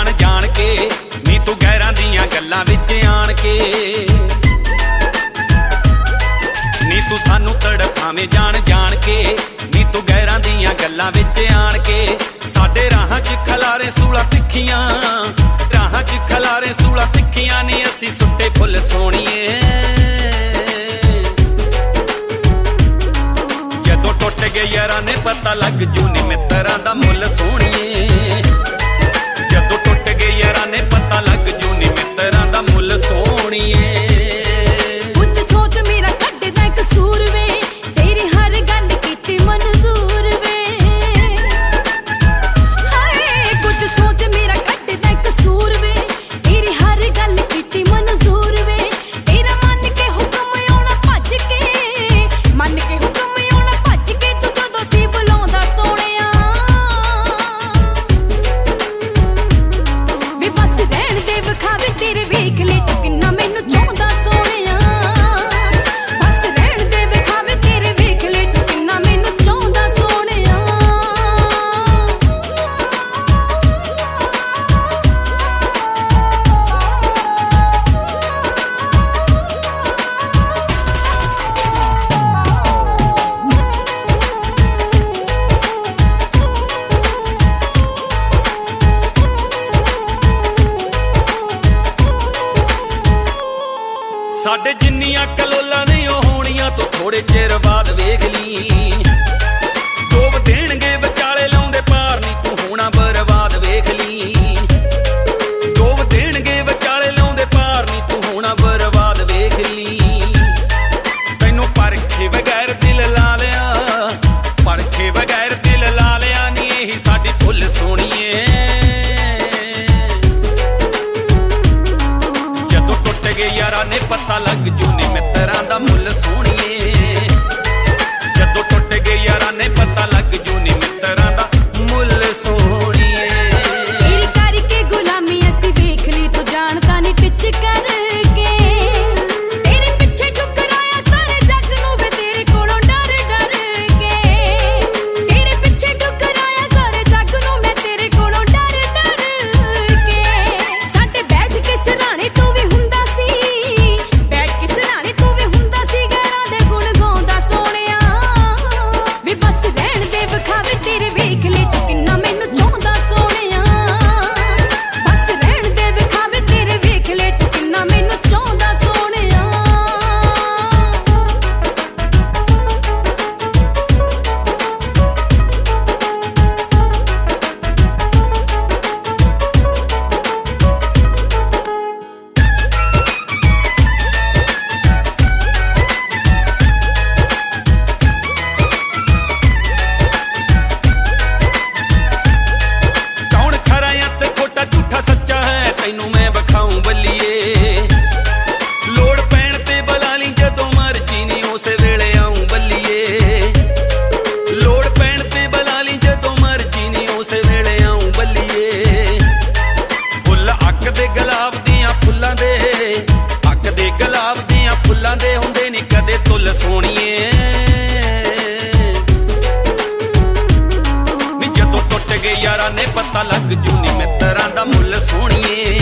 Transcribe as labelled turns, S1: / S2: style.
S1: ਜਾਣ ਜਾਣ ਕੇ ਨੀ ਤੂੰ ਗੈਰਾਂ ਦੀਆਂ ਗੱਲਾਂ ਵਿੱਚ ਆਣ ਕੇ ਨੀ ਤੂੰ ਸਾਨੂੰ ਤੜਫਾਵੇਂ ਜਾਣ ਜਾਣ ਕੇ ਨੀ ਤੂੰ ਗੈਰਾਂ ਦੀਆਂ ਗੱਲਾਂ ਵਿੱਚ ਆਣ ਕੇ ਸਾਡੇ ਰਾਹਾਂ 'ਚ ਖਲਾਰੇ ਸੂਲਾ ਤਿੱਖੀਆਂ ਰਾਹਾਂ 'ਚ ਖਲਾਰੇ ਸੂਲਾ ਤਿੱਖੀਆਂ ਨੀ ਅਸੀਂ ਸੁੱਟੇ ਫੁੱਲ ਸੋਹਣੀਏ ਜਦੋਂ ਟੁੱਟ ਗਏ ਯਾਰਾਂ ਨੇ ਪਤਾ ਲੱਗ ਜੂ ਨੀ ਮਿੱਤਰਾਂ ਦਾ ਮੁੱਲ ਸੋਹਣੀਏ ਜਦੋਂ ਟੁੱਟ ਗਏ ਯਾਰਾਂ ਨੇ ਪਤਾ ਲੱਗ ਜੂ ਨੀ ਮਿੱਤਰਾਂ ਦਾ ਮੁੱਲ ਸੋਹਣੀਏ ਸਾਡੇ ਜਿੰਨੀਆਂ ਕਲੋਲਾਂ ਨੇ ਉਹ ਹੋਣੀਆਂ ਤੋਂ ਥੋੜੇ ਚਿਰ ਬਾਅਦ ਵੇਖ ਲਈ ਡੋਬ ਦੇਣਗੇ ਵਿਚਾਲੇ ਲਾਉਂਦੇ ਪਾਰ ਨੀ ਤੂੰ ਹੋਣਾ ਬਰਬਾਦ ਵੇਖ ਲਈ ਡੋਬ ਦੇਣਗੇ ਵਿਚਾਲੇ ਲਾਉਂਦੇ ਪਾਰ ਨੀ ਤੂੰ ਹੋਣਾ ਬਰਬਾਦ ਵੇਖ ਲਈ ਤੈਨੂੰ ਪਰਖੇ ਬਗੈਰ ਦਿਲ ਲਾ ਲਿਆ ਪਰਖੇ ਬਗੈਰ ਦਿਲ ਲਾ ਲਿਆ ਨੀ ਇਹੀ ਸਾਡੀ ਭੁੱਲ ਸੋਹਣੀਏ ਜਦੋਂ ਟੁੱਟ ਗਏ ਯਾਰਾਂ ਨੇ ਪਤਾ ਲੱਗ ਜੂ ਨੀ ਮਿੱਤਰਾਂ ਦਾ ਮੁੱਲ ਸੋਹਣੀਏ ਜਦੋਂ ਟੁੱਟ ਗਏ ਯਾਰਾਂ ਨੇ ਪਤਾ ਲੱਗ ਜੂ ਨੀ ਮਿੱਤਰਾਂ ਦਾ ਮੁੱਲ ਸੋਹਣੀਏ
S2: ਤੇਰੀ ਕਰਕੇ ਗੁਲਾਮੀ ਅਸੀਂ ਵੇਖ ਲਈ ਤੂੰ ਜਾਣਦਾ ਨੀ ਪਿੱਛ ਕਰਕੇ ਤੇਰੇ ਪਿੱਛੇ ਠੁਕਰਾਇਆ ਸਾਰੇ ਜੱਗ ਨੂੰ ਵੇ ਤੇਰੇ ਕੋਲੋਂ ਡਰ ਡਰ ਕੇ ਤੇਰੇ ਪਿੱਛੇ ਠੁਕਰਾਇਆ ਸਾਰੇ ਜੱਗ ਨੂੰ ਮੈਂ ਤੇਰੇ ਕੋਲੋਂ ਡਰ ਡਰ ਕੇ ਸਾਡੇ ਬੈਠ ਕੇ ਸਰਾਣੇ ਤੂੰ ਵੀ ਹੁੰਦਾ ਸੀ
S1: ਦੇ ਹੁੰਦੇ ਨੀ ਕਦੇ ਤੁੱਲ ਸੋਹਣੀਏ ਵੀ ਜਦੋਂ ਟੁੱਟ ਗਏ ਯਾਰਾਂ ਨੇ ਪਤਾ ਲੱਗ ਜੂ ਨੀ ਮਿੱਤਰਾਂ ਦਾ ਮੁੱਲ ਸੋਹਣੀਏ